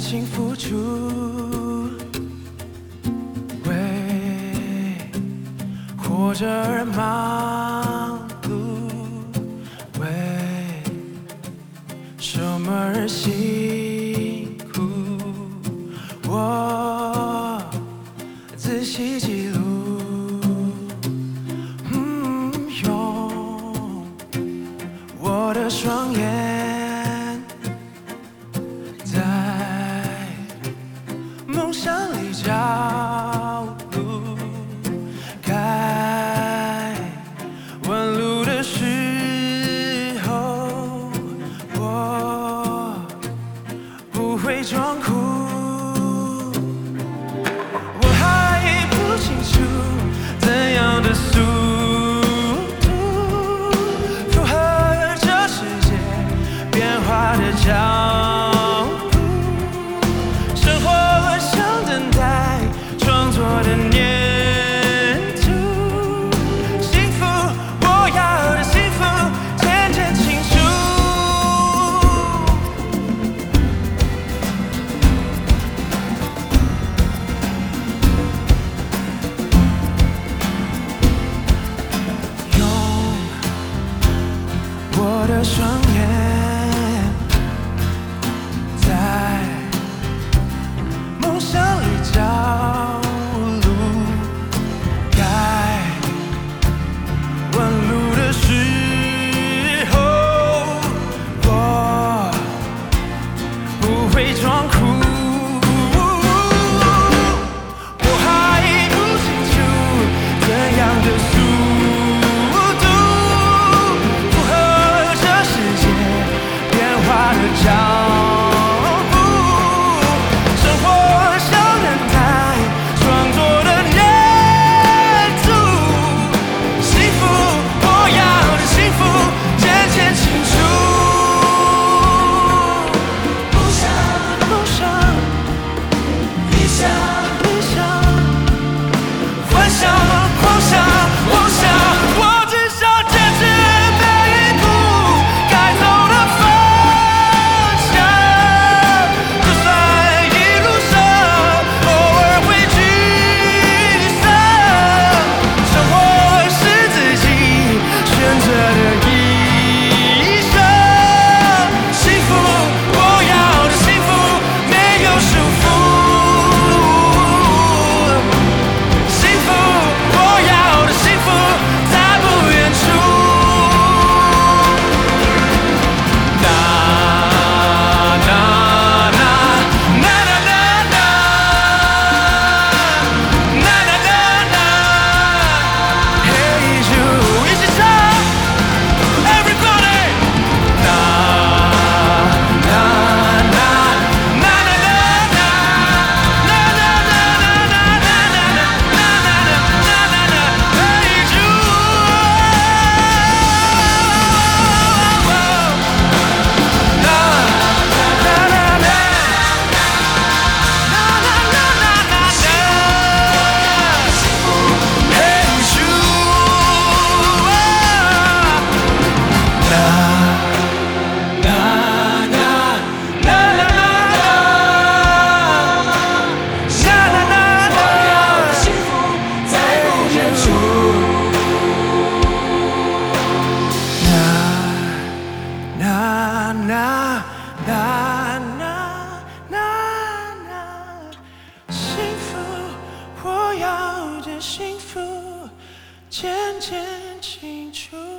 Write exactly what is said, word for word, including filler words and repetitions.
心付出，为活着而忙碌，为什么而辛苦？我仔细记录，嗯，用我的双眼在梦想里找路，该问路的时候，我不会装酷。我还不清楚怎样的速度符合这世界变化的脚步。生活像等待创作的念珠，幸福我要的幸福渐渐清楚。用我的双眼在梦想里找路，该问路的时候，我不会装酷。我还不清楚怎样的速度符合这世界变化的脚步。生活像等待创作的念珠，幸福我要的幸福渐渐清楚。梦想，梦想，理想，理想，幻想，狂想，妄想，我只想坚持每一步该走的方向。就算一路上偶尔会沮丧，生活是自己选择的一生。幸福我要的幸福没有束缚，幸福我要的幸福在不远处。啦啦啦，啦啦啦啦，啦啦啦啦，嘿咻，一起唱 ，everybody。啦啦啦，啦啦啦啦，啦啦啦啦啦啦啦啦啦啦啦，嘿咻。那那那那那那，幸福，我要的幸福渐渐清楚。